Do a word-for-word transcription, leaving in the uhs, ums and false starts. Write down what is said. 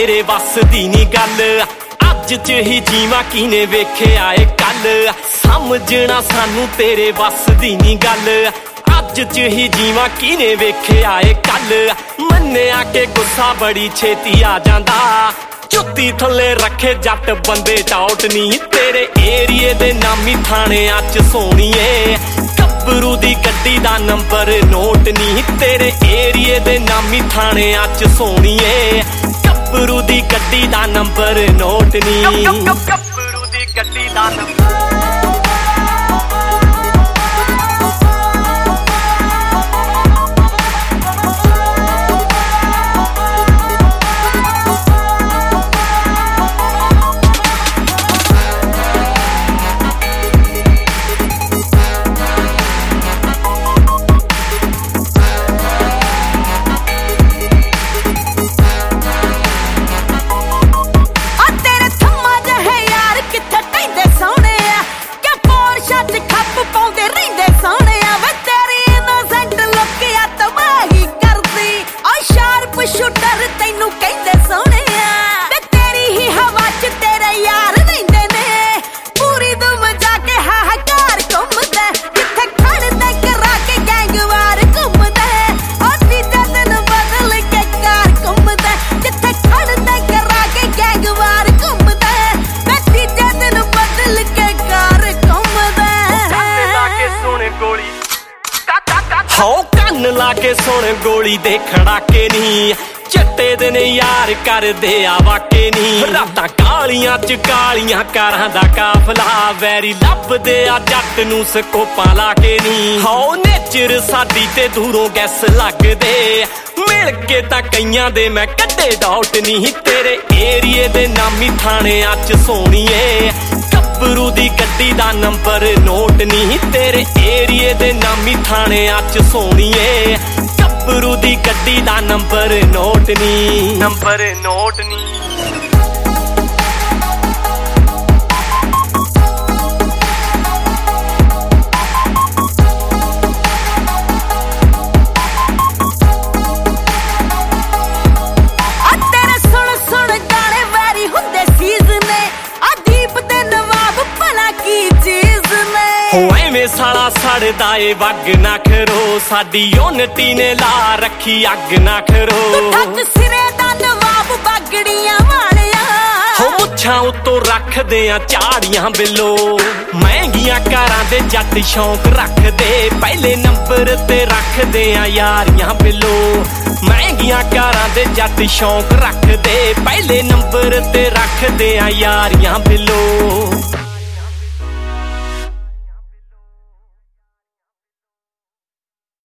तेरे वस दी नी गल। अज च ही जीवा किने वेखिया ए कल, समझना सानू तेरे वस दी नी गल। अज च ही जीवा किने वेखिया ए कल, मन्निया के गुस्सा बड़ी छेती आ जांदा। जुत्ती थले रखे जट बंदे डाउट नी, तेरे एरिए दे नामी थाने अच सोणीए। गब्बरू दी गड्डी दा नंबर नोट नी, तेरे एरिए दे नामी थाने अच सोणीए। गब्बरू दी गड्डी दा नंबर नोट नी, गब्बरू दी गड्डी दा नंबर। हो कन्न ला के सुन गोली दे खड़ाके नी, चट्टे दिन यार कर दे आवाके नी। रातां कालियां च कालियां कारां दा काफला, वैरी लभदे आ जट नूं स्कोपां ला के नी। हो नेचर साडी ते दूरों गैस लगदे, मिल के तां कईयां दे मैं कड्डे डाउट नी, तेरे एरिए दे नामी थाने अच सोणीए। गब्बरू दी गड्डी दा नंबर नोट नी, तेरे एरिए दे नामी थाने अच सोणीए। गब्बरू दी गड्डी दा नंबर नोट नी, नंबर नोट नी। साला सड़दा ए वग ना खरो, साडी यूनिटी ने ला रखी अग ना खरो। तू सिरे दा नवाब बागड़ियां वालिया, हो मुछां उत्तों रखदे आ झाड़ियां बिलो। महंगियां कारां दे जट शौक रखदे, पहले नंबर ते रखदे आ यारियां बिलो। महंगियां कारां दे जट शौक रखदे, पहले नंबर ते रखदे आ यारियां बिलो।